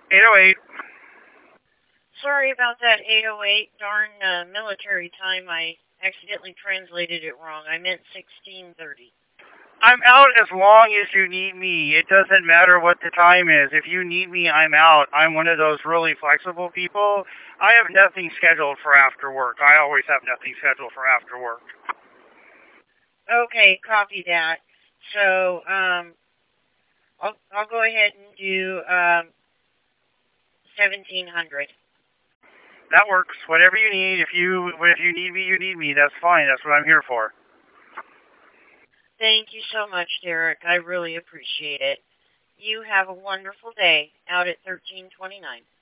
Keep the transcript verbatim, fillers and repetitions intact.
eight oh eight. Sorry about that eight oh eight. Darn uh, military time. I accidentally translated it wrong. I meant sixteen thirty. I'm out as long as you need me. It doesn't matter what the time is. If you need me, I'm out. I'm one of those really flexible people. I have nothing scheduled for after work. I always have nothing scheduled for after work. Okay, copy that. So, um, I'll, I'll go ahead and do um, seventeen hundred. That works. Whatever you need. If you if you need me, you need me. That's fine. That's what I'm here for. Thank you so much, Derek. I really appreciate it. You have a wonderful day out at thirteen twenty-nine.